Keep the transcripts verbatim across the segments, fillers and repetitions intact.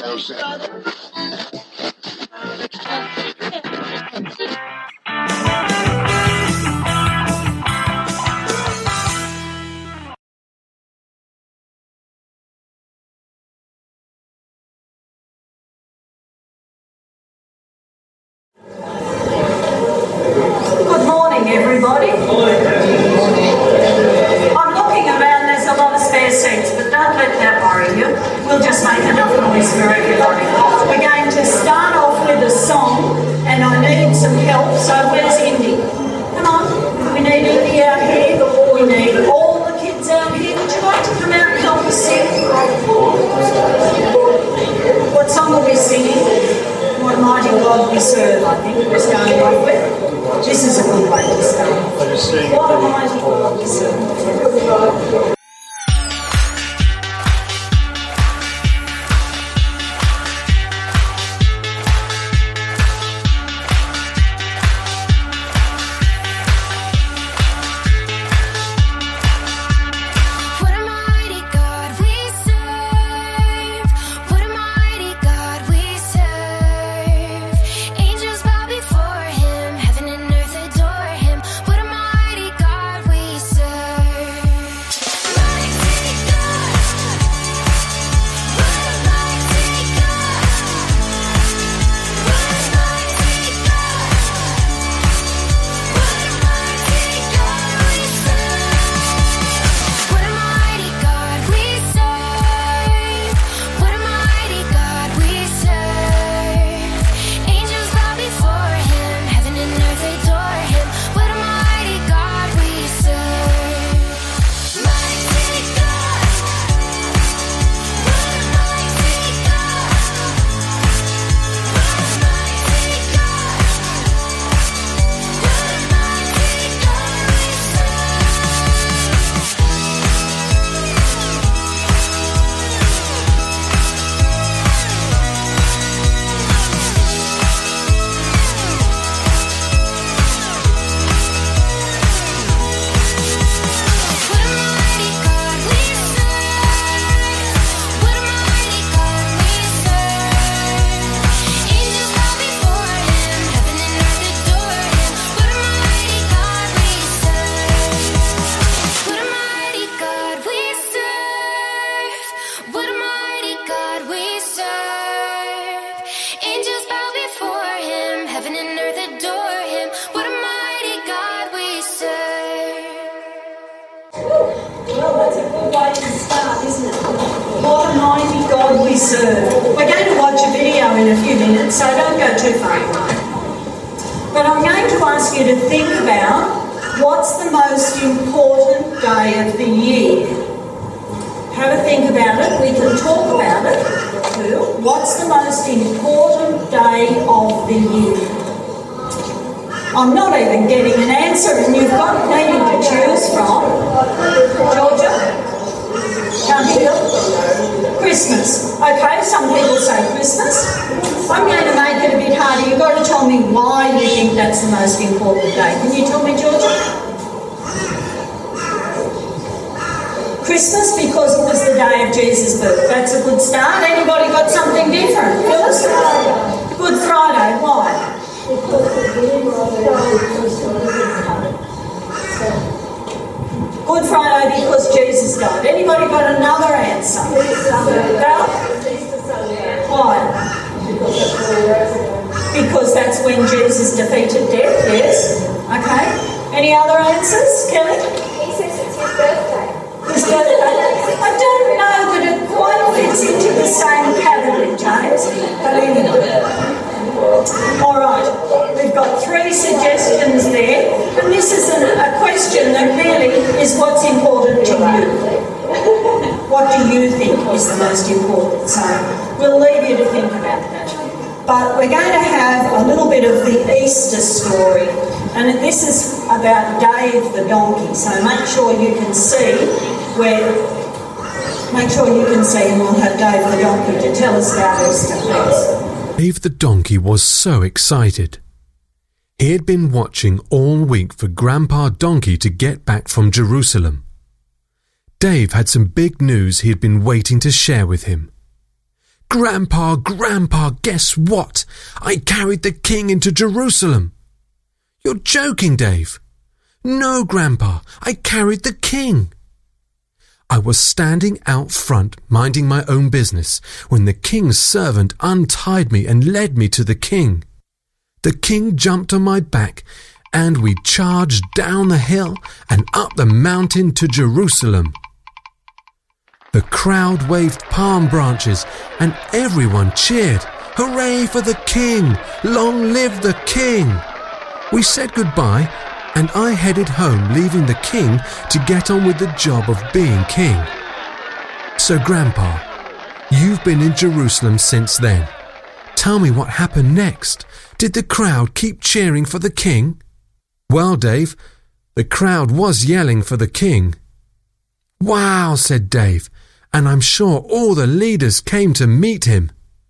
Good morning, everybody. I'm looking around, there's a lot of spare seats, but don't let that worry you. We'll just make enough noise for everybody. We're going to start off with a song, and I need some help, so where's Indy? Come on, we need Indy out here. We need all the kids out here. Would you like to come out and help us sing? What song are we singing? What mighty God we serve, I think we're starting off with. This is a good way to start. What a mighty God we serve. We're going to watch a video in a few minutes, so don't go too far away. But I'm going to ask you to think about what's the most important day of the year. Have a think about it. We can talk about it too. What's the most important day of the year? I'm not even getting an answer, and you've got plenty to choose from. Georgia? Can't hear you? Christmas. Okay, some people say Christmas. I'm going to make it a bit harder. You've got to tell me why you think that's the most important day. Can you tell me, Georgia? Christmas, because it was the day of Jesus' birth. That's a good start. Anybody got something different? Phyllis? Good Friday. Why? Good Friday because Jesus died. Anybody got another answer? Val? Why? Because that's when Jesus defeated death, yes. Okay. Any other answers, Kelly? He says it's his birthday. His birthday? I don't know that it quite fits into the same category, James. But anyway. All right, we've got three suggestions there, and this is a, a question that really is what's important to you. What do you think is the most important? So we'll leave you to think about that. But we're going to have a little bit of the Easter story, and this is about Dave the donkey. So make sure you can see where. Make sure you can see, and we'll have Dave the donkey to tell us about Easter, please. Dave the donkey was so excited. He had been watching all week for Grandpa Donkey to get back from Jerusalem. Dave had some big news he had been waiting to share with him. Grandpa, Grandpa, guess what? I carried the king into Jerusalem. You're joking, Dave. No, Grandpa, I carried the king. I was standing out front, minding my own business, when the king's servant untied me and led me to the king. The king jumped on my back, and we charged down the hill and up the mountain to Jerusalem. The crowd waved palm branches, and everyone cheered, "Hooray for the king! Long live the king!" We said goodbye, and I headed home, leaving the king to get on with the job of being king. So, Grandpa, you've been in Jerusalem since then. Tell me what happened next. Did the crowd keep cheering for the king? Well, Dave, the crowd was yelling for the king. Wow, said Dave, and I'm sure all the leaders came to meet him.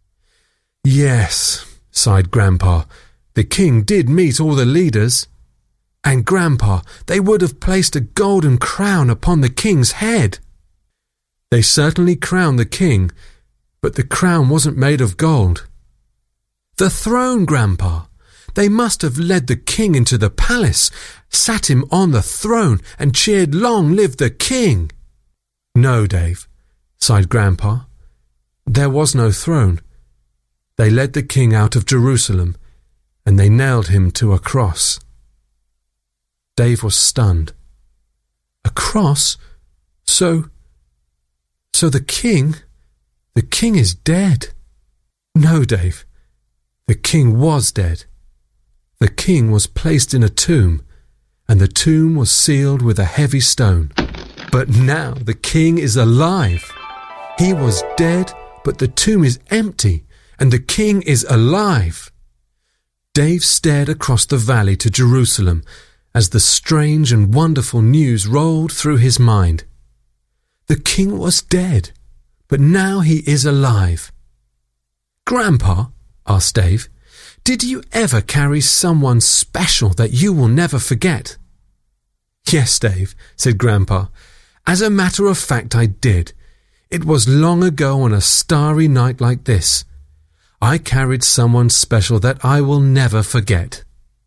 Yes, sighed Grandpa, the king did meet all the leaders. And Grandpa, they would have placed a golden crown upon the king's head. They certainly crowned the king, but the crown wasn't made of gold. The throne, Grandpa. They must have led the king into the palace, sat him on the throne, and cheered, "Long live the king!" No, Dave, sighed Grandpa. There was no throne. They led the king out of Jerusalem, and they nailed him to a cross. Dave was stunned. A cross? So, so the king, the king is dead. No, Dave, the king was dead. The king was placed in a tomb, and the tomb was sealed with a heavy stone. But now the king is alive. He was dead, but the tomb is empty, and the king is alive. Dave stared across the valley to Jerusalem as the strange and wonderful news rolled through his mind. The king was dead, but now he is alive. Grandpa, asked Dave, did you ever carry someone special that you will never forget? Yes, Dave, said Grandpa. As a matter of fact, I did. It was long ago on a starry night like this. I carried someone special that I will never forget.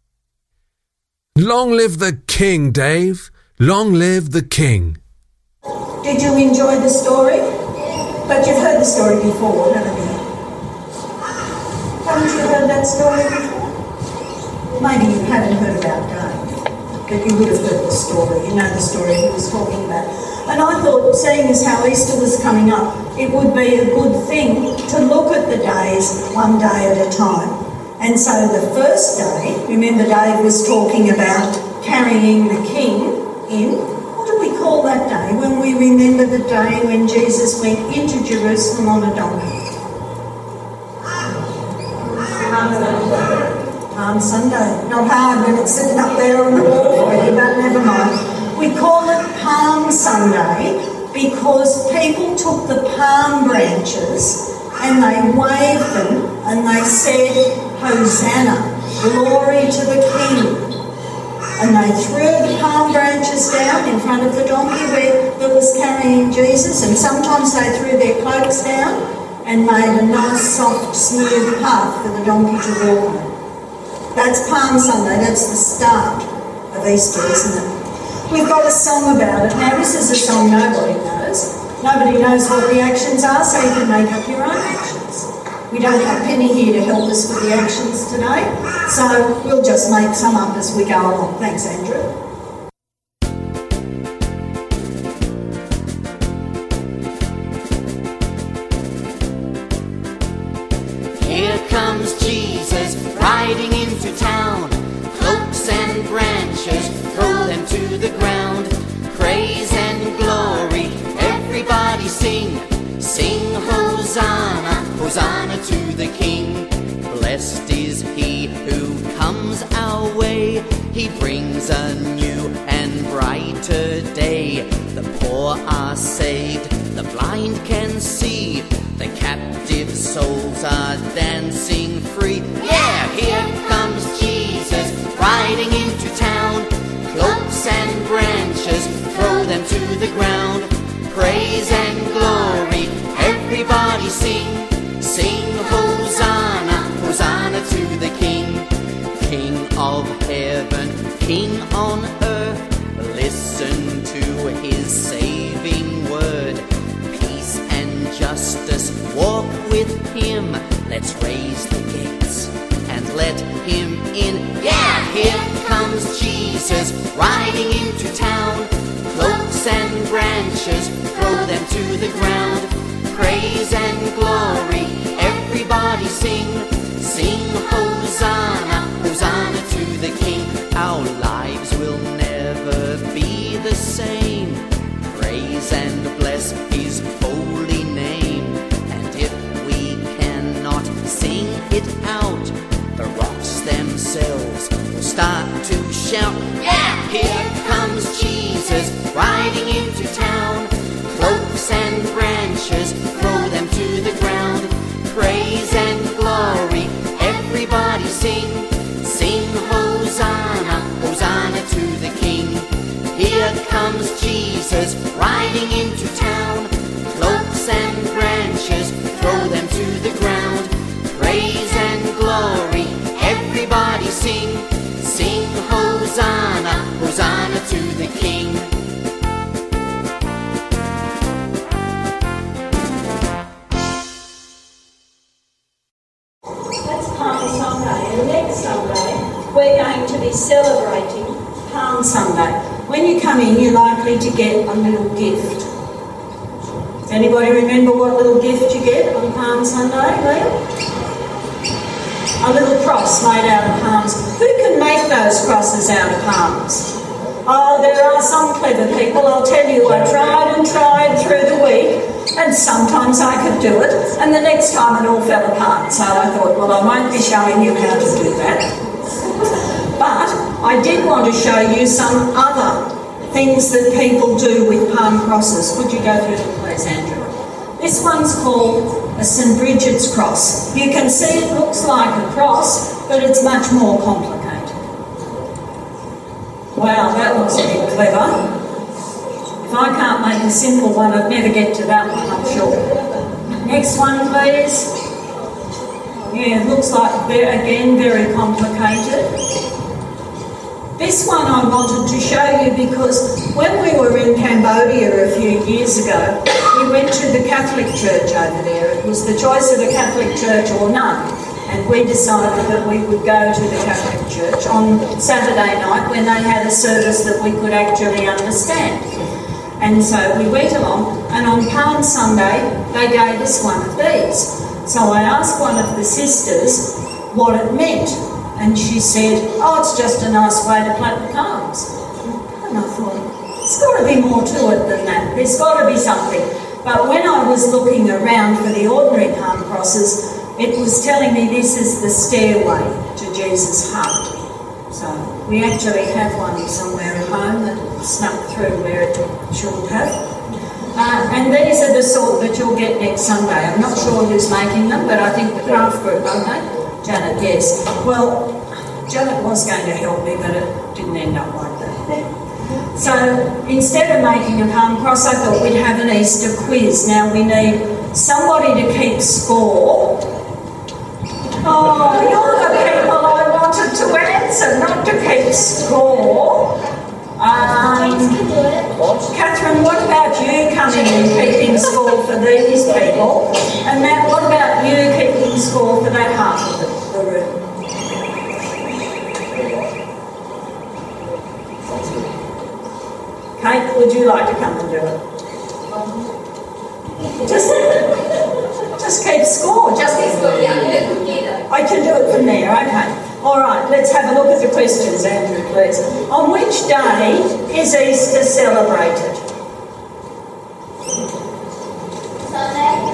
Long live the king, Dave! Long live the king! Did you enjoy the story? But you've heard the story before, haven't you? Haven't you heard that story before? Maybe you haven't heard about Dave, but you would have heard the story. You know the story he was talking about. And I thought, seeing as how Easter was coming up, it would be a good thing to look at the days one day at a time. And so the first day, remember Dave was talking about carrying the king in. What do we call that day when we remember the day when Jesus went into Jerusalem on a donkey? Palm Sunday. Palm Sunday. Not hard when it's sitting up there on the wall for you, but never mind. We call it Palm Sunday because people took the palm branches and they waved them and they said, Hosanna, glory to the King. And they threw the palm branches down in front of the donkey where, that was carrying Jesus, and sometimes they threw their cloaks down and made a nice, soft, smooth path for the donkey to walk on. That's Palm Sunday, that's the start of Easter, isn't it? We've got a song about it. Now, this is a song nobody knows. Nobody knows what the actions are, so you can make up your own actions. We don't have Penny here to help us with the actions today, so we'll just make some up as we go along. Thanks, Andrew. Here comes Jesus riding into town. Cloaks and branches, throw them to the ground. Praise and glory, everybody sing. Sing Hosanna, Hosanna to the King. Blessed is he who comes our way. He brings a new and brighter day. The poor are saved, the blind can see. The captive souls are dancing free. Yeah, here comes Jesus riding into town. Cloaks and branches, throw them to the ground. Praise and glory, everybody sing. heaven, King on earth. Listen to his saving word. Peace and justice, walk with him. Let's raise the gates and let him in. Yeah, here comes Jesus riding into town. Cloaks and branches, throw them to the ground. Praise and glory, everybody sing. Sing Hosanna, Hosanna to the King. Our lives will never be the same. Praise and bless his holy name. And if we cannot sing it out, the rocks themselves will start to shout. Yeah, here comes Jesus riding into town. Cloaks and branches, throw them to the ground. Praise and glory, everybody sing. Sing Hosanna, Hosanna to the King. Here comes Jesus riding into town. Cloaks and branches, throw them to the ground. Praise and glory, everybody sing. Sing Hosanna, Hosanna to the King. That's Palm Sunday, and next Sunday we're going to be celebrating Palm Sunday. When you come in, you're likely to get a little gift. Does anybody remember what little gift you get on Palm Sunday, Liam? A little cross made out of palms. Who can make those crosses out of palms? Oh, there are some clever people. I'll tell you, I tried and tried through the week, and sometimes I could do it, and the next time it all fell apart. So I thought, well, I won't be showing you how to do that. But I did want to show you some other things that people do with palm crosses. Would you go through them, please, Andrew? This one's called a Saint Bridget's cross. You can see it looks like a cross, but it's much more complicated. Wow, that looks a bit clever. If I can't make a simple one, I'd never get to that one, I'm sure. Next one, please. Yeah, it looks like, again, very complicated. This one I wanted to show you because when we were in Cambodia a few years ago, we went to the Catholic Church over there. It was the choice of a Catholic church or none. And we decided that we would go to the Catholic Church on Saturday night when they had a service that we could actually understand. And so we went along, and on Palm Sunday, they gave us one of these. So I asked one of the sisters what it meant. And she said, oh, it's just a nice way to clap the palms. And I thought, there's got to be more to it than that. There's got to be something. But when I was looking around for the ordinary palm crosses, it was telling me this is the stairway to Jesus' heart. So we actually have one somewhere at home that snuck through where it shouldn't have. Uh, and these are the sort that you'll get next Sunday. I'm not sure who's making them, but I think the craft group, aren't they? Janet, yes. Well, Janet was going to help me, but it didn't end up like that. So instead of making a palm cross, I thought we'd have an Easter quiz. Now we need somebody to keep score. Oh, you're the people I wanted to answer, not to keep score. Um, Catherine, what about you coming and keeping score for these people? And Matt, what about you keeping score for that half of the, the room? Kate, would you like to come and do it? Just, just keep score. Just keep score. I can do it from there, okay. All right, let's have a look at the questions, Andrew, please. On which day is Easter celebrated? Sunday.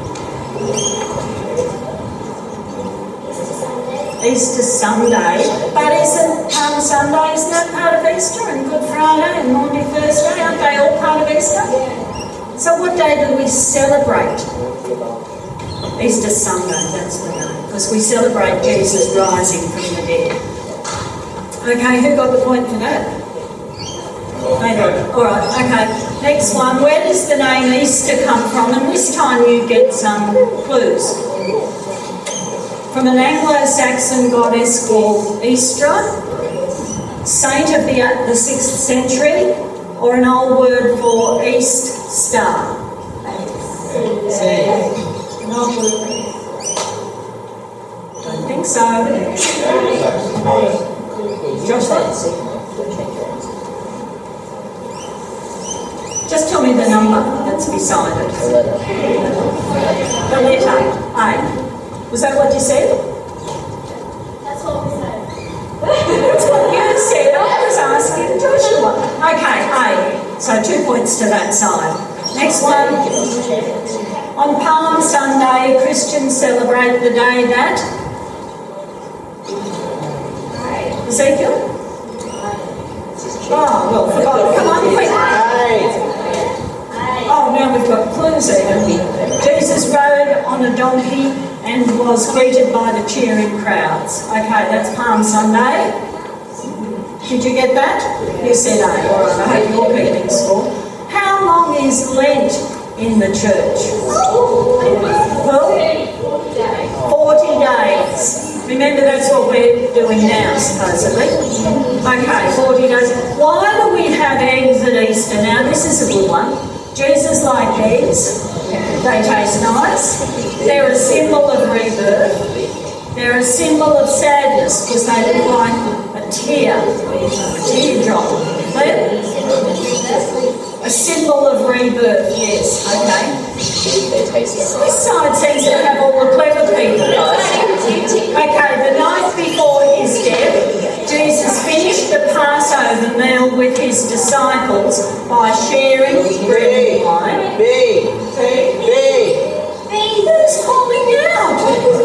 Easter Sunday. But isn't Palm Sunday, isn't that part of Easter? And Good Friday and Maundy Thursday, aren't they all part of Easter? So what day do we celebrate? Easter Sunday, that's the day. Because we celebrate Jesus rising from the dead. Okay, who got the point for that? They got it. All right, okay. Next one. Where does the name Easter come from? And this time you get some clues. From an Anglo-Saxon goddess called Eostre. Saint of the, the sixth century, or an old word for East Star? An old word. Don't think so. Joshua? Just tell me the number that's beside it. The letter A. Was that what you said? That's what we said. That's what you said. I was asking Joshua. Okay, A. So two points to that side. Next one. On Palm Sunday, Christians celebrate the day that? Ezekiel? Oh, well, forgot. Come on, quick. Oh, now we've got clues even. Jesus rode on a donkey and was greeted by the cheering crowds. Okay, that's Palm Sunday. Did you get that? You said A. All right, I hope you're keeping score. How long is Lent in the church? Well, forty days. Remember, that's what we're doing now, supposedly. Okay, forty days. Why do we have eggs at Easter? Now, this is a good one. Jesus liked eggs. They taste nice. They're a symbol of rebirth. They're a symbol of sadness because they look like a tear, a teardrop. A symbol of rebirth, yes, okay. This side seems to have all the clever people. Okay, the night before his death, Jesus finished the Passover meal with his disciples by sharing bread and wine. B. B. Who's calling out?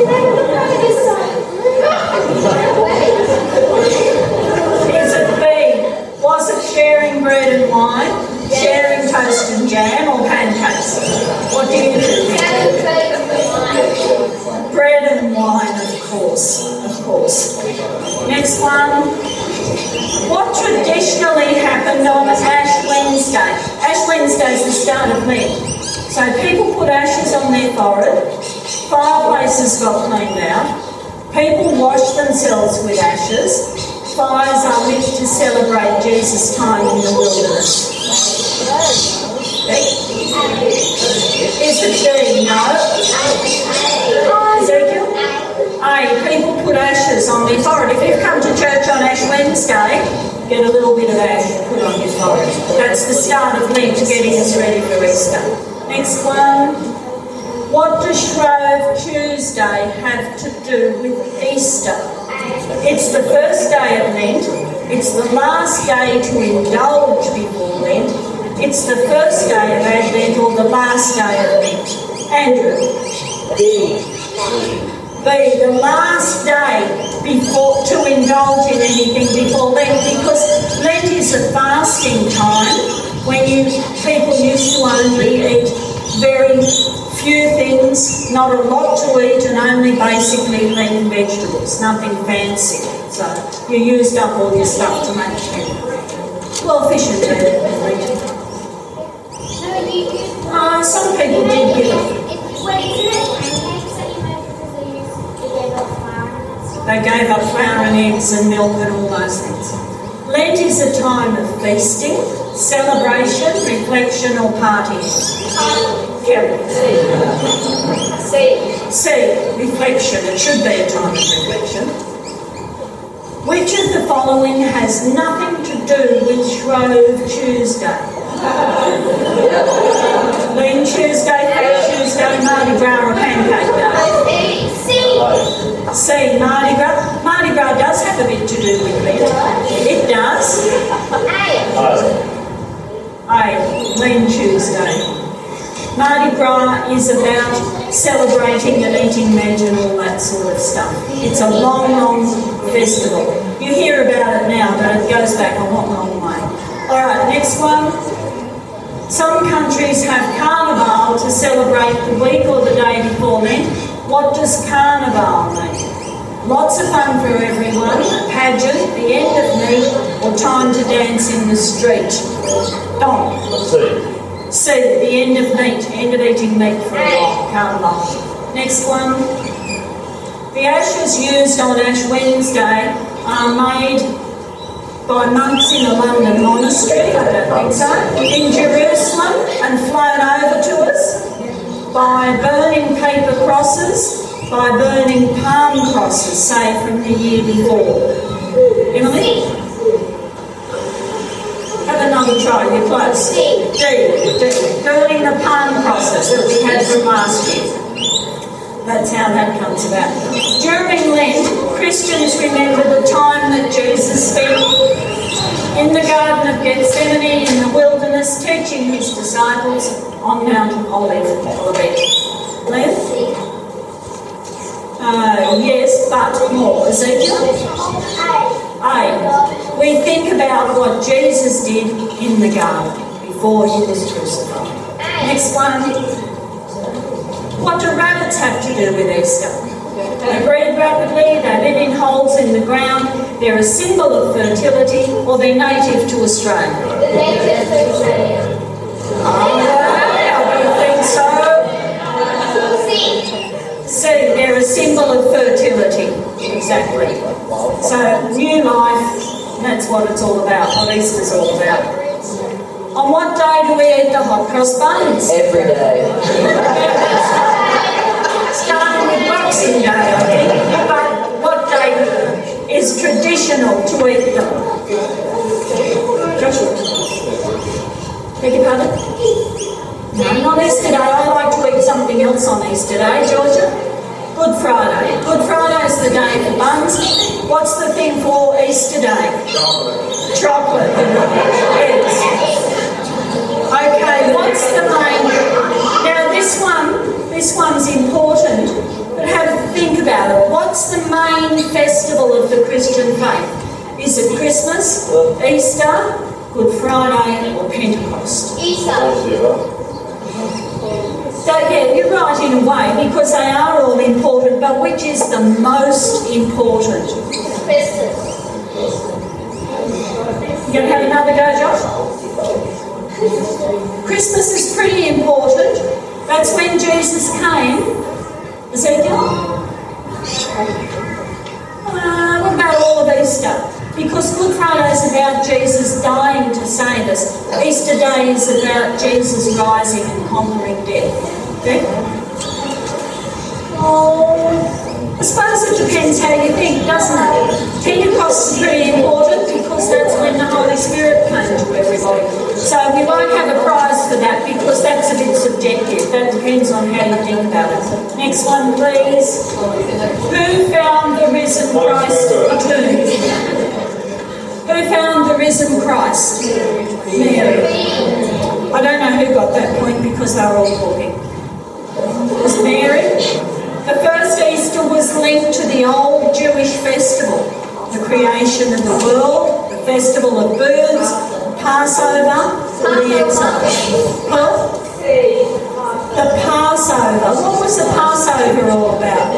Is it B? Was it sharing bread and wine? Sharing toast and jam or pancakes? What do you think? Bread and wine, of course, of course. Next one. What traditionally happened on Ash Wednesday? Ash Wednesday is the start of Lent. So people put ashes on their forehead, fireplaces got cleaned out, people washed themselves with ashes, fires are lit to celebrate Jesus' time in the wilderness. Is it D? No. Ezekiel? A. People put ashes on their forehead. If you've come to church on Ash Wednesday, get a little bit of ash put on your forehead. That's the start of Lent, getting us ready for Easter. Next one. What does Shrove Tuesday have to do with Easter? It's the first day of Lent. It's the last day to indulge before Lent. It's the first day of Advent or the last day of Lent. Andrew? B. B. The last day before to indulge in anything before Lent, because Lent is a fasting time when you people used to only eat very few things, not a lot to eat, and only basically lean vegetables, nothing fancy. So you used up all your stuff to make it. Well, fish and bread. Uh, some people did give it. They gave up flour and eggs and milk and all those things. Lent is a time of feasting, celebration, reflection or partying. Kelly. C. C. Reflection. It should be a time of reflection. Which of the following has nothing to do with Shrove Tuesday? Lean Tuesday, Fat Tuesday, Mardi Gras or Pancake Day? C. C. Mardi Gras. Mardi Gras does have a bit to do with Lent. It does. A. A. Lean Tuesday. Mardi Gras is about celebrating and eating meat and all that sort of stuff. It's a long, long festival. You hear about it now, but it goes back a long, long way. All right, next one. Some countries have Carnival to celebrate the week or the day before Lent. What does Carnival mean? Lots of fun for everyone, a pageant, the end of Lent, or time to dance in the street. Don. C. C, the end of meat, end of eating meat for a while, Carnival. Next one. The ashes used on Ash Wednesday are made by monks in a London monastery, I don't think so, in Jerusalem and flown over to us, by burning paper crosses, by burning palm crosses, say from the year before. Emily? Have another try, you're close. D. D. D. Burning the palm crosses that we had from last year. That's how that comes about. During Lent, Christians remember the time that Jesus spent in the Garden of Gethsemane in the wilderness teaching his disciples on Mount Olivet. Len? Uh, yes, but more. Ezekiel? A. We think about what Jesus did in the garden before he was crucified. Next one. What do rabbits have to do with Easter? They breed rapidly, they live in holes in the ground, they're a symbol of fertility, or they're native to Australia. Oh, you think so? See, they're a symbol of fertility. Exactly. So, new life, that's what it's all about, what Easter's all about. On what day do we eat the hot cross buns? Every day. Starting with Boxing Day, I think. But what day is traditional to eat them? Joshua? Beg your pardon? No, not Easter Day. I like to eat something else on Easter Day, Georgia. Good Friday. Good Friday is the day for buns. What's the thing for Easter Day? Chocolate. Chocolate. Yes. Okay, what's the main... Now this one, this one's important, but have a think about it. What's the main festival of the Christian faith? Is it Christmas, Easter, Good Friday, or Pentecost? Easter. So yeah, you're right in a way, because they are all important, but which is the most important? Christmas. You going to have another go, Josh? Christmas is pretty important. That's when Jesus came. Ezekiel? Uh, what about all of Easter? Because Good Friday is about Jesus dying to save us. Easter Day is about Jesus rising and conquering death. Okay? Oh, I suppose it depends how you think, doesn't it? Pentecost is pretty important because that's when the Holy Spirit came to everybody. So we won't have a prize for that because that's a bit subjective. That depends on how you think about it. Next one, please. Who found the risen Christ tomb? Who found the risen Christ? Mary. I don't know who got that point because they were all talking. It was Mary. The first Easter was linked to the old Jewish festival, the creation of the world, the festival of birds, Passover, and the exile. Well, the Passover. What was the Passover all about?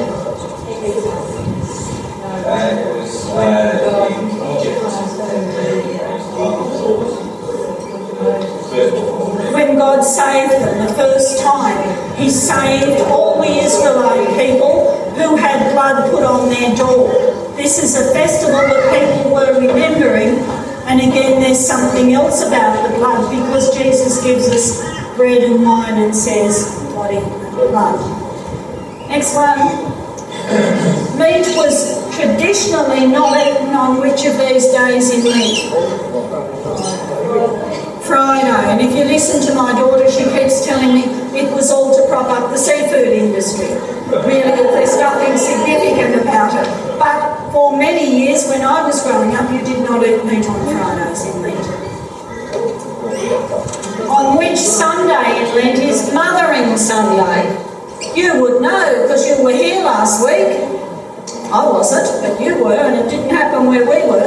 When God saved them the first time, he saved all the Israelite people who had blood put on their door. This is a festival that people were remembering, and again there's something else about the blood because Jesus gives us bread and wine and says, body and blood. Next one. Meat was traditionally not eaten on which of these days in Lent? Friday. And if you listen to my daughter, she keeps telling me it was all to prop up the seafood industry. Really, there's nothing significant about it. But for many years, when I was growing up, you did not eat meat on Fridays in Lent. On which Sunday in Lent is Mothering Sunday? You would know because you were here last week. I wasn't, but you were, and it didn't happen where we were.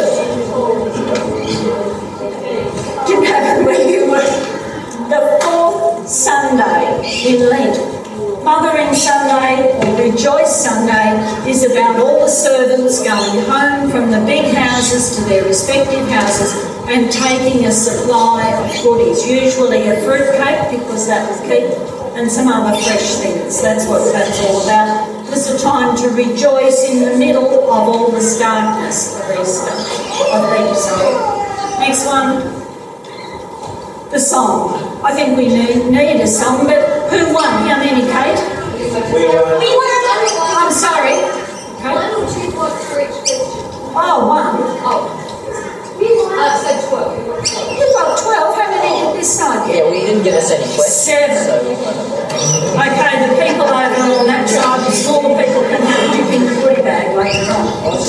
It didn't happen where you were. The fourth Sunday in Lent. Mothering Sunday, or Rejoice Sunday, is about all the servants going home from the big houses to their respective houses and taking a supply of goodies, usually a fruit cake because that was keep, and some other fresh things. That's what that's all about. was a time to rejoice in the middle of all this darkness of Easter. Of Easter. Next one. The song. I think we need, need a song, but who won? How many, Kate? We won. We won! I'm sorry. Okay. One or two points for each question. Oh, one. Oh. Uh, so twelve. You got twelve. How many did this side get? Yeah, we didn't give us any questions. Seven. So, Okay, the people over on that side, the smaller people can have dip in the goodie bag later on.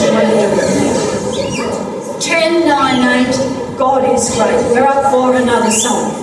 Ten, nine, eight. God is great. We're up for another song.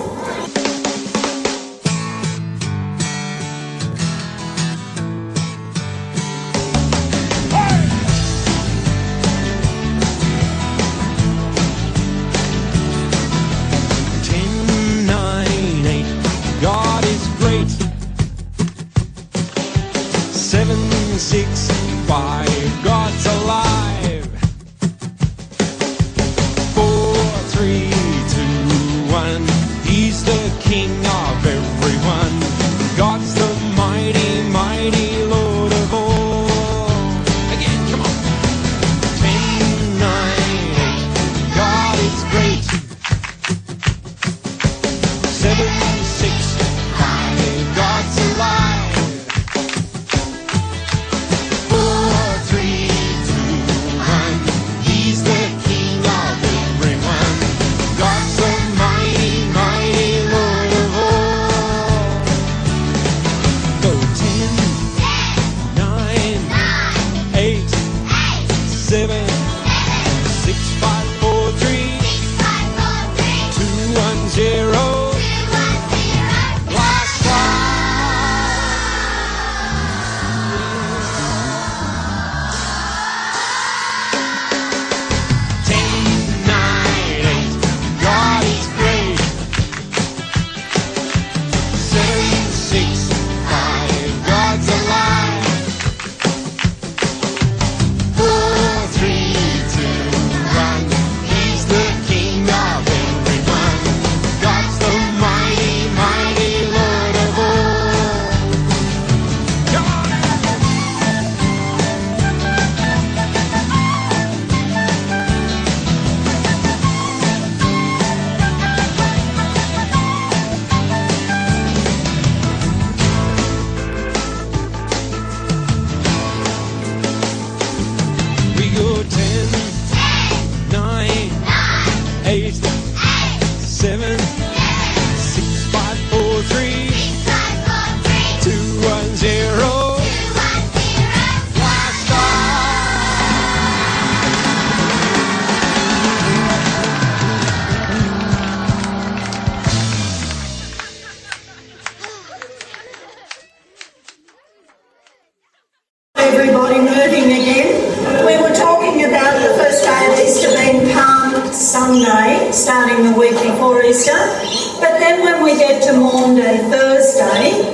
Everybody moving again. We were talking about the first day of Easter being Palm Sunday, starting the week before Easter. But then when we get to Maundy Thursday,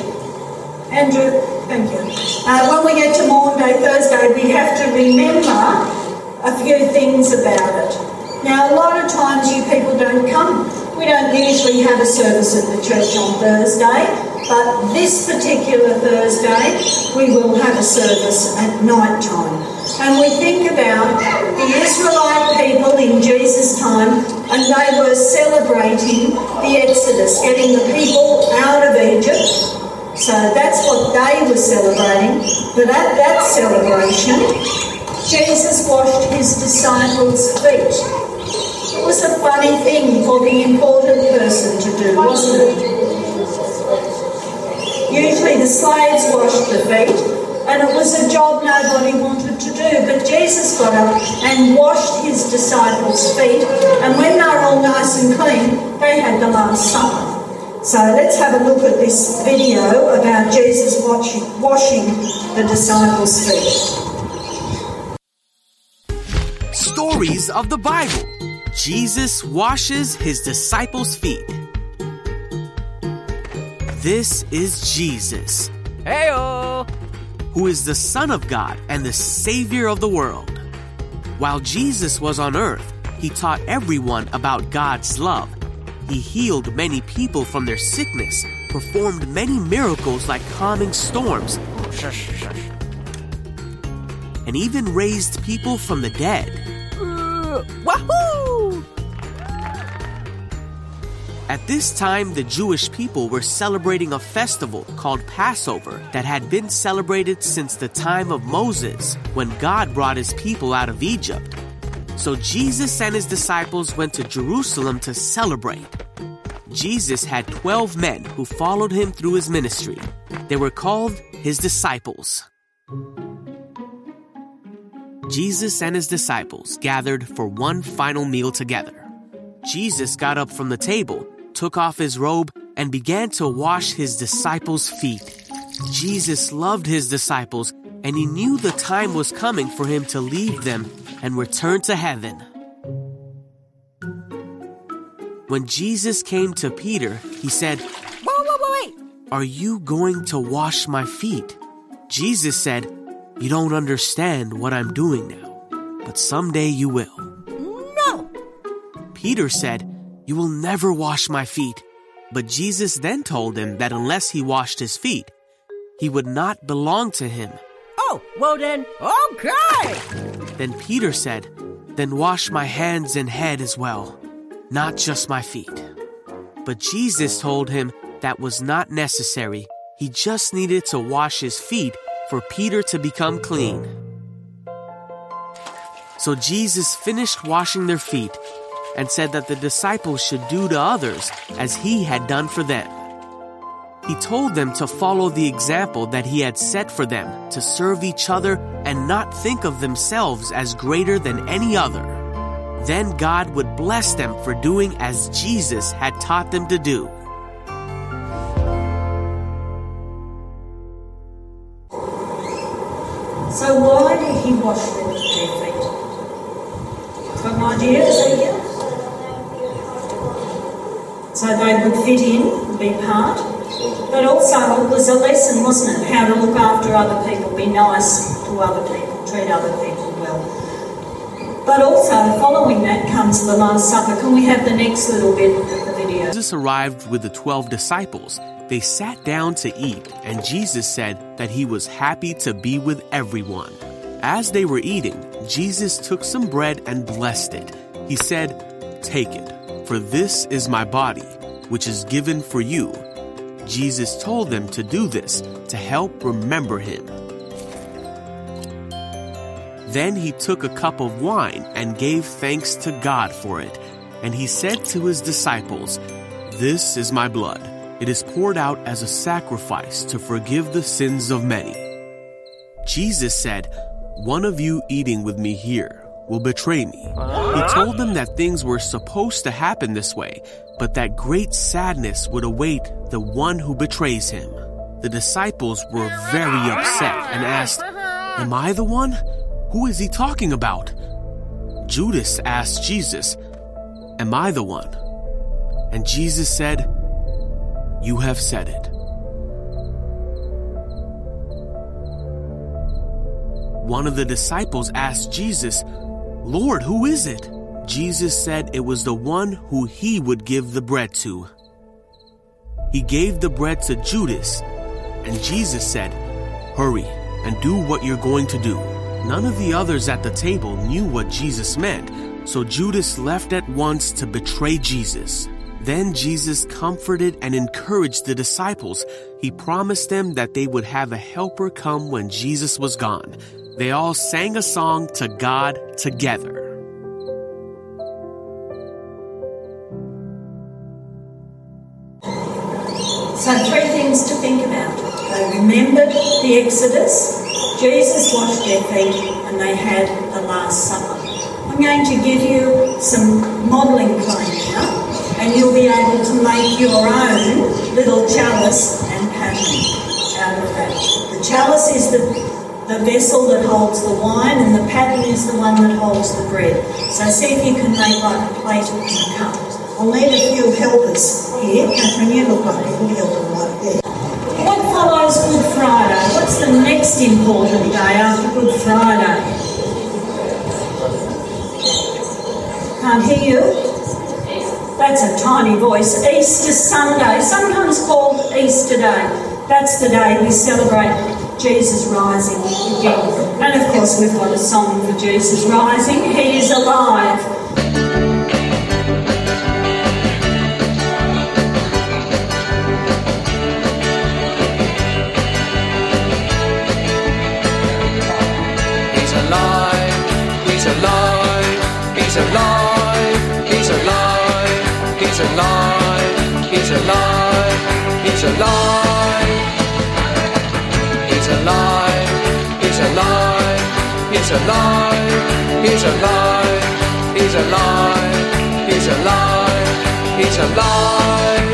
Andrew, thank you. Uh, when we get to Maundy Thursday, we have to remember a few things about it. Now, a lot of times you people don't come. We don't usually have a service at the church on Thursday, but this particular Thursday we will have a service at night time. And we think about the Israelite people in Jesus' time, and they were celebrating the Exodus, getting the people out of Egypt. So that's what they were celebrating. But at that celebration, Jesus washed his disciples' feet. It was a funny thing for the important person to do, wasn't it? Usually the slaves washed the feet, and it was a job nobody wanted to do. But Jesus got up and washed his disciples' feet, and when they were all nice and clean, they had the Last Supper. So let's have a look at this video about Jesus washing, washing the disciples' feet. Stories of the Bible. Jesus washes his disciples' feet. This is Jesus, Heyo! who is the Son of God and the Savior of the world. While Jesus was on earth, he taught everyone about God's love. He healed many people from their sickness, performed many miracles like calming storms, Shush, shush. and even raised people from the dead. Uh, wahoo! At this time, the Jewish people were celebrating a festival called Passover that had been celebrated since the time of Moses, when God brought his people out of Egypt. So Jesus and his disciples went to Jerusalem to celebrate. Jesus had twelve men who followed him through his ministry. They were called his disciples. Jesus and his disciples gathered for one final meal together. Jesus got up from the table, took off his robe, and began to wash his disciples' feet. Jesus loved his disciples, and he knew the time was coming for him to leave them and return to heaven. When Jesus came to Peter, he said, Wait, wait, wait, wait. "Are you going to wash my feet?" Jesus said, "You don't understand what I'm doing now, but someday you will." No. Peter said, "You will never wash my feet." But Jesus then told him that unless he washed his feet, he would not belong to him. Oh, well then, okay. Then Peter said, "Then wash my hands and head as well, not just my feet." But Jesus told him that was not necessary. He just needed to wash his feet for Peter to become clean. So Jesus finished washing their feet and said that the disciples should do to others as he had done for them. He told them to follow the example that he had set for them, to serve each other and not think of themselves as greater than any other. Then God would bless them for doing as Jesus had taught them to do. So why did he wash their feet? Got an idea, Ezekiel? So they would fit in, be part. But also it was a lesson, wasn't it? How to look after other people, be nice to other people, treat other people well. But also, following that comes the Last Supper. Can we have the next little bit of the video? Jesus arrived with the twelve disciples. They sat down to eat, and Jesus said that he was happy to be with everyone. As they were eating, Jesus took some bread and blessed it. He said, "Take it, for this is my body, which is given for you." Jesus told them to do this to help remember him. Then he took a cup of wine and gave thanks to God for it. And he said to his disciples, "This is my blood. It is poured out as a sacrifice to forgive the sins of many." Jesus said, "One of you eating with me here will betray me." He told them that things were supposed to happen this way, but that great sadness would await the one who betrays him. The disciples were very upset and asked, "Am I the one? Who is he talking about?" Judas asked Jesus, "Am I the one?" And Jesus said, "You have said it." One of the disciples asked Jesus, "Lord, who is it?" Jesus said it was the one who he would give the bread to. He gave the bread to Judas, and Jesus said, "Hurry and do what you're going to do." None of the others at the table knew what Jesus meant, so Judas left at once to betray Jesus. Then Jesus comforted and encouraged the disciples. He promised them that they would have a helper come when Jesus was gone. They all sang a song to God together. So three things to think about. They remembered the Exodus, Jesus washed their feet, and they had the Last Supper. I'm going to give you some modelling clay now, and you'll be able to make your own little chalice and pattern out of that. The chalice is the, the vessel that holds the wine, and the pattern is the one that holds the bread. So see if you can make like a plate and a cup. I'll need a few helpers here. Catherine, you look like a helper right there. What follows Good Friday? What's the next important day after Good Friday? Can't hear you. That's a tiny voice. Easter Sunday, sometimes called Easter Day. That's the day we celebrate Jesus rising again. And of course we've got a song for Jesus rising. He is alive. He's alive, he's alive, he's alive, he's alive, he's alive, he's alive, he's alive. He's alive, he's alive, he's alive, he's alive, he's alive, he's alive, he's alive.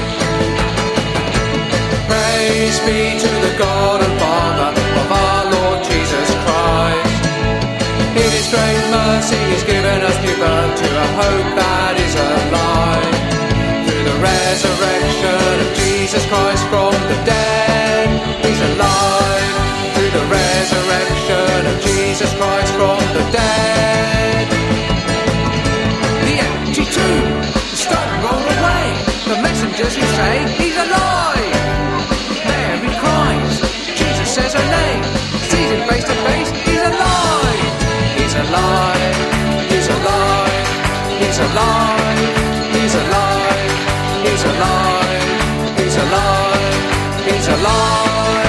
Praise be to the God and Father of our Lord Jesus Christ. In His great mercy He's given us new birth to a hope that is alive. Through the resurrection of Jesus Christ from the dead, He's alive. Through the resurrection of Jesus Christ from the dead. The empty tomb, the stone rolled away, the messengers who say He's alive. Mary cries, Jesus says her name, sees Him face to face, He's alive. He's alive, He's alive, He's alive, He's alive, He's alive, He's alive, He's alive.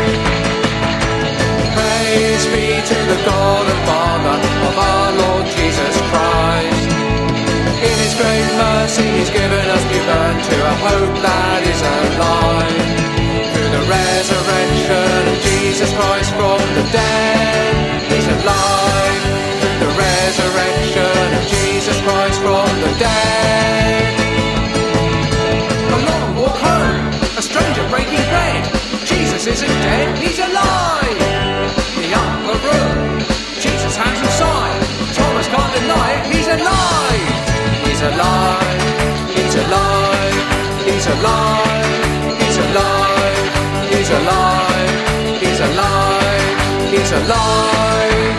Praise be to the God and Father of our Lord Jesus Christ. In His great mercy He's given us new birth to a hope that is alive. Through the resurrection of Jesus Christ from the dead, He's alive. Through the resurrection of Jesus Christ from the dead. A long walk home, a stranger breaking bread. Jesus isn't dead, He's alive. The upper room, Jesus' hands inside. Thomas can't deny it, He's alive. He's alive, He's alive, He's alive, He's alive, He's alive, He's alive, He's alive.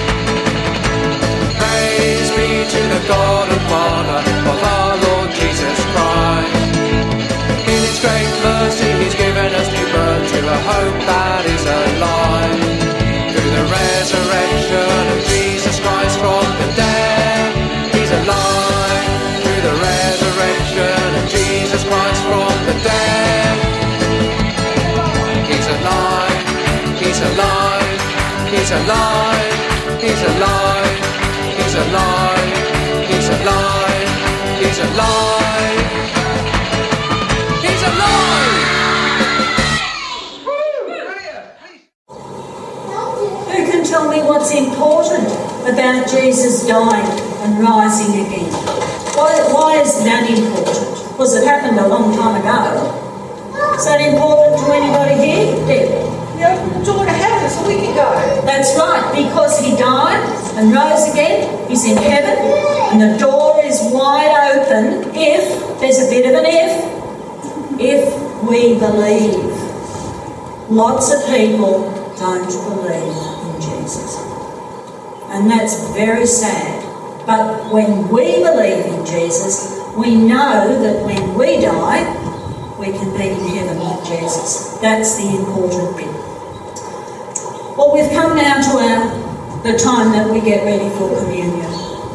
Praise be to the God and Father of our Lord Jesus Christ. In His great mercy He's given us new birth to a hope that is alive. Through the resurrection of Jesus Christ from the dead, He's alive. Through the resurrection of Jesus Christ from the dead, He's alive, He's alive, He's alive, He's alive, He's alive, He's alive, He's alive, He's alive. Who can tell me what's important about Jesus dying and rising again? Why, why is that important? Because it happened a long time ago. Is that important to anybody here? Deb? He opened the door to heaven so we can go. That's right, because He died and rose again, He's in heaven, and the door is wide open if, there's a bit of an if, if we believe. Lots of people don't believe in Jesus. And that's very sad. But when we believe in Jesus, we know that when we die, we can be in heaven with Jesus. That's the important bit. Well, we've come now to our, the time that we get ready for communion.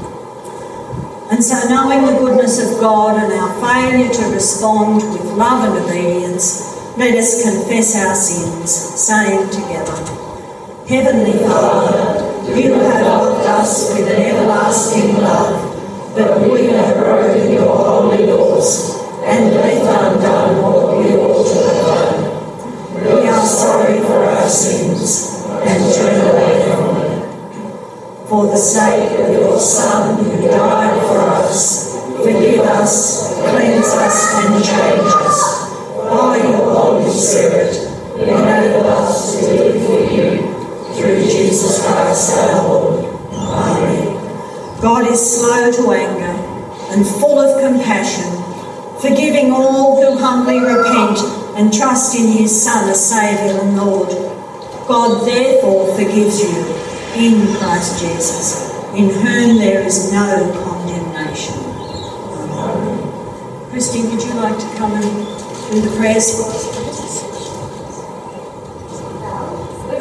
And so knowing the goodness of God and our failure to respond with love and obedience, let us confess our sins, saying together, Heavenly Father, You have loved us with an everlasting love, but we have broken Your holy laws and left undone what we ought to have done. We are sorry for our sins and turn away from them. For the sake of Your Son who died for us, forgive us, cleanse us and change us. By Your Holy Spirit, enable us to live for You. Through Jesus Christ our Lord. Amen. God is slow to anger and full of compassion, forgiving all who humbly repent and trust in His Son as Saviour and Lord. God therefore forgives you in Christ Jesus, in whom there is no condemnation. Amen. Christine, would you like to come and do the prayers for us, please?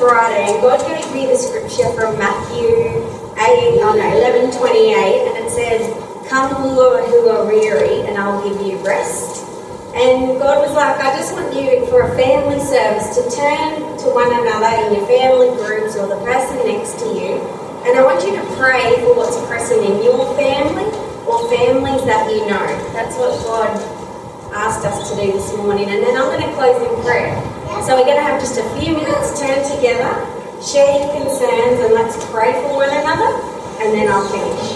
Friday, and God gave me the scripture from Matthew eight, oh no, eleven twenty-eight, and it says, "Come all who are weary, and I'll give you rest." And God was like, I just want you, for a family service, to turn to one another in your family groups or the person next to you, and I want you to pray for what's pressing in your family or families that you know. That's what God asked us to do this morning. And then I'm going to close in prayer. So we're going to have just a few minutes, turn together, share your concerns, and let's pray for one another, and then I'll finish.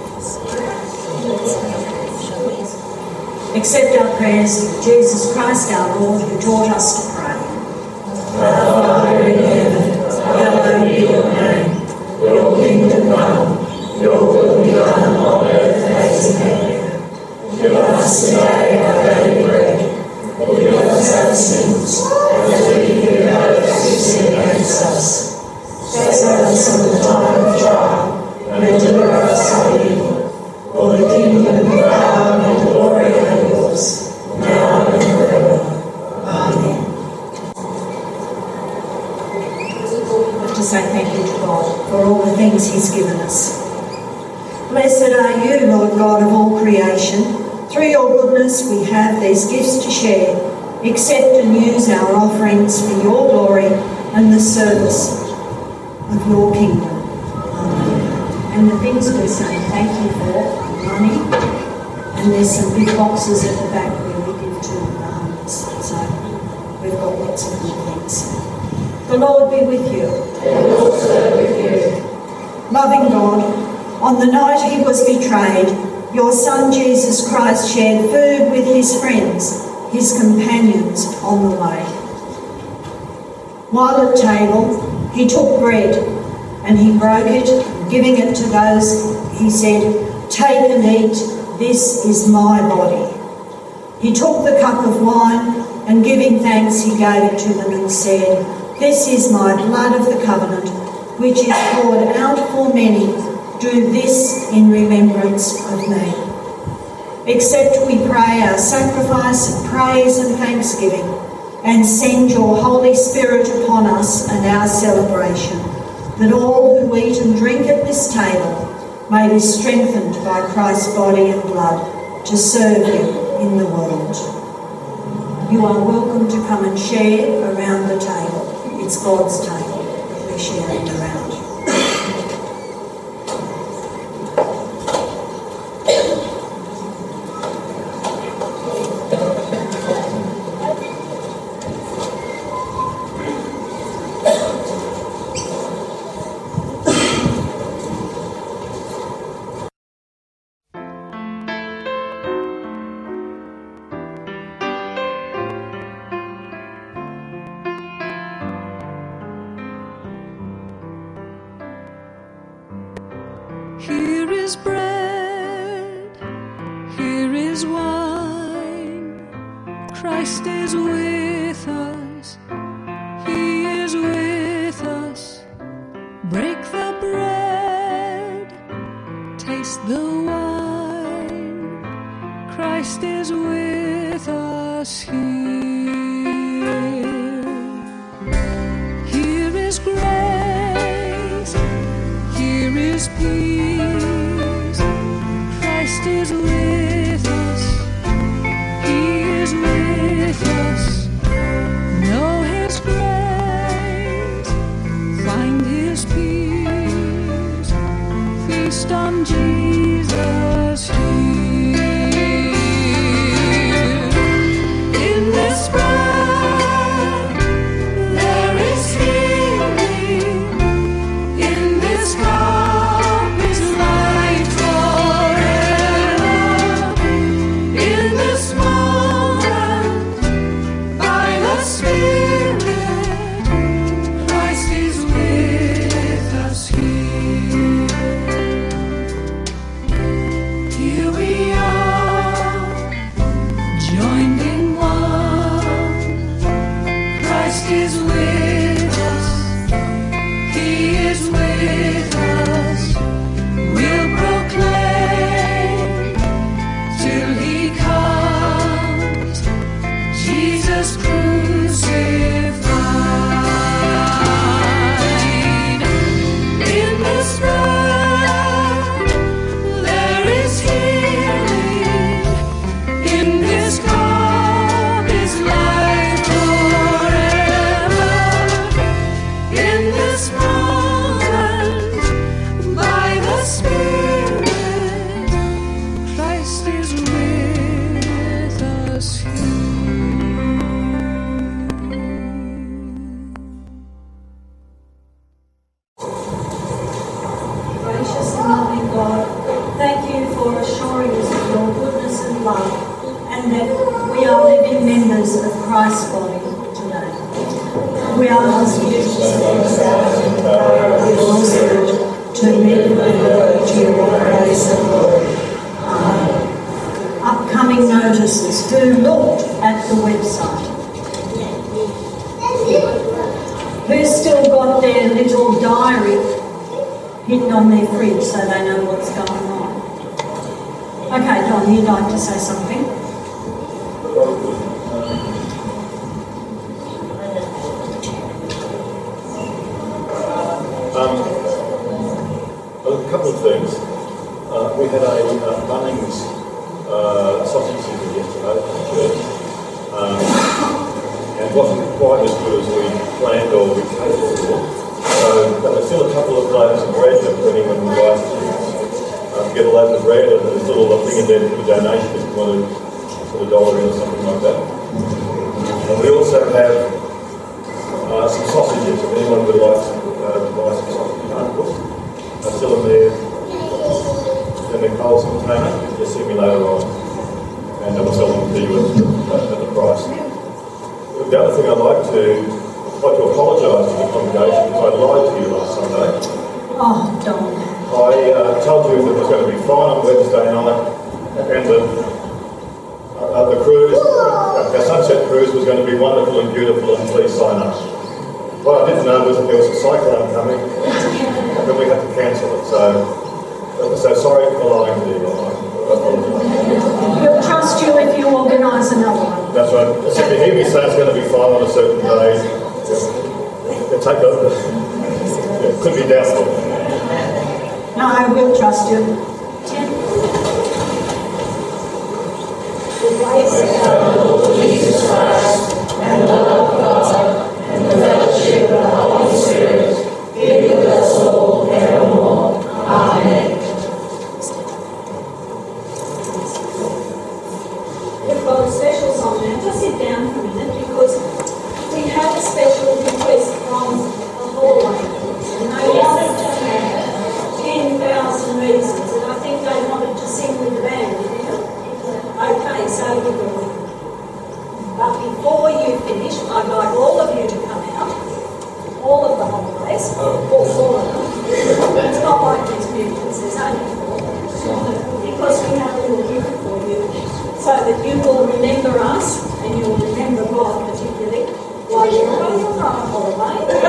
Accept our prayers through Jesus Christ our Lord, who taught us to pray. Our Father in heaven, hallowed be your name. Your kingdom come, your will be done on earth as in heaven. Give us today our daily bread. Forgive us our sins, as we forgive those who sin against us. Save us from the time of trial, and deliver us from evil. For the kingdom, and power, and glory are yours, now and forever. Amen. I want to say thank you to God for all the things He's given us. Blessed are you, Lord God of all creation. Through your goodness we have these gifts to share. Accept and use our offerings for your glory and the service of your kingdom. Amen. And the things we say thank you for are money, and there's some big boxes at the back where we give to the homeless. So we've got lots of good things. The Lord be with you. And also with you. Loving God, on the night he was betrayed, your Son Jesus Christ shared food with his friends, his companions on the way. While at table, he took bread and he broke it, giving it to those, he said, "Take and eat, this is my body." He took the cup of wine and giving thanks, he gave it to them and said, "This is my blood of the covenant, which is poured out for many. Do this in remembrance of me." Accept, we pray, our sacrifice of praise and thanksgiving, and send your Holy Spirit upon us and our celebration, that all who eat and drink at this table may be strengthened by Christ's body and blood to serve you in the world. You are welcome to come and share around the table. It's God's table that we're sharing around. Here is bread, here is wine. Christ is with us, he is with us. Break the bread, taste the wine. Christ is with us here. Here is grace, here is peace. Christ is with us, he is with us. Know his grace, find his peace. Feast on Jesus here. In this bread there is healing. In this cup is life forever. In this moment, by the Spirit, Christ is with us here. Here we are, joined in one. Christ is with us, he is with us. We'll proclaim till he comes, Jesus crucified. cause it to be to your praise and glory. Uh, upcoming notices. Do look at the website. Who's still got their little diary hidden on their fridge so they know what's going on? Okay, Don, you'd like to say something? Um, a couple of things. Uh, we had a uh, Bunnings uh, sausage sizzle yesterday at church. Um, and it wasn't quite as good as we planned or we catered for. So there were still a couple of loaves of bread that anyone would like to um, get a loaf of bread, and there's a little thing in there for a donation if you want to put a dollar in or something like that. And we also have uh, some sausages if anyone would like to uh, buy some sausage articles. They're still in there in the Coles container. You'll see me later on. And I will sell them to you at, at the price. The other thing I'd like to I'd like to apologise to the congregation because I lied to you last Sunday. Oh, Don. I uh, told you that it was going to be fine on Wednesday night, and the, uh, the cruise, uh, our sunset cruise, was going to be wonderful and beautiful, and please sign up. What I didn't know was that there was a cyclone coming, and then we had to cancel it. So, so sorry for lying to you. I apologise. We'll trust you if you organise another one. That's right. So if you hear me say it's going to be fine on a certain day, yeah, take over. It could be doubtful. No, I will trust you. Tim? The grace of our Lord Jesus Christ, and the love of God, and the fellowship of the Holy Spirit, be with us all evermore. Amen. We've got a special song now. Just sit down for a minute because we have a special request from the hallway. And they wanted to have ten thousand reasons, and I think they wanted to sing with the band, didn't you? Okay, so we will. But before you finish, I'd like all of you to come out, all of the holidays, or all of them. It's not like these musicians, there's only four. Because we have a little gift for you, so that you will remember us, and you will remember God particularly, while you're going on a holiday.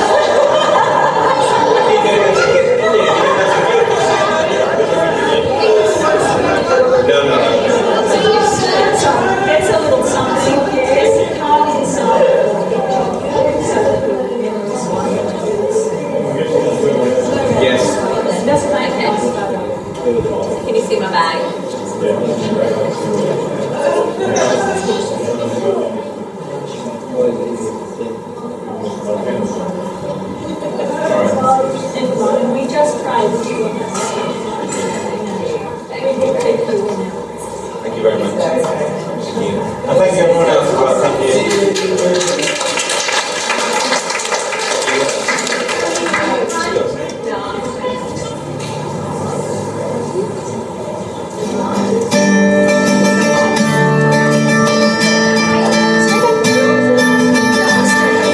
No, no, no. So, there's a little something, there's a card inside for each of you, so that we will remember us while you're doing this. Yes. Just make it. Can you see my bag? And we just pray that you will have a we will take you in. Thank you very much. Thank you. And thank you everyone else as well. Thank you. Thank you.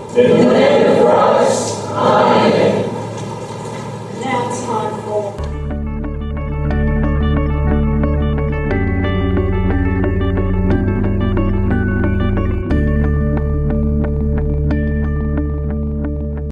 Never